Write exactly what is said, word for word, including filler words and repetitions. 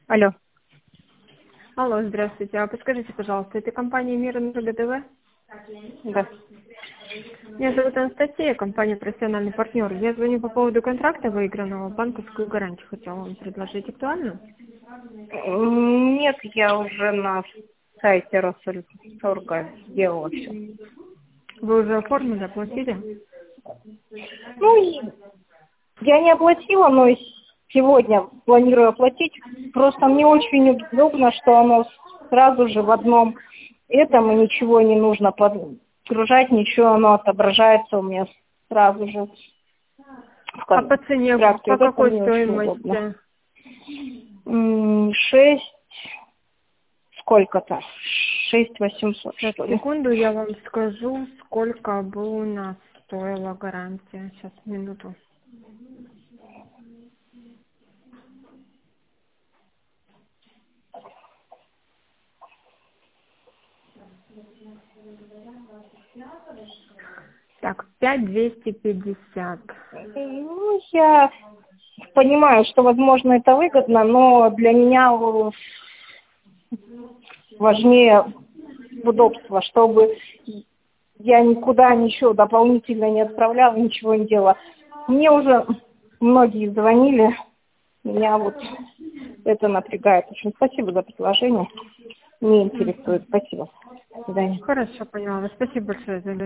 Алло. Алло, здравствуйте. А подскажите, пожалуйста, это компания «Мир НГДВ»? Да. Меня зовут Анастасия, компания «Профессиональный партнер». Я звоню по поводу контракта выигранного, банковскую гарантию хотела вам предложить. Актуально? М, Нет, я уже на сайте Россельторга сделала все. Вы уже оформили, оплатили? Ну, и я не оплатила, но и сегодня планирую оплатить. Просто мне очень удобно, что оно сразу же в одном этом, и ничего не нужно подгружать, ничего, оно отображается у меня сразу же. В А по цене, контракте. по Вот это какой мне очень удобно. стоимости? М, Шесть сколько-то? Шесть восемьсот, Сейчас, что ли. секунду, я вам скажу, сколько бы у нас стоила гарантия. Сейчас, минуту. Так, пять двести пятьдесят. Ну, я понимаю, что, возможно, это выгодно, но для меня важнее удобство, чтобы я никуда ничего дополнительно не отправляла, ничего не делала. Мне уже многие звонили, меня вот это напрягает. Очень спасибо за предложение. Мне интересует. Спасибо. До свидания. Хорошо, поняла. Спасибо большое за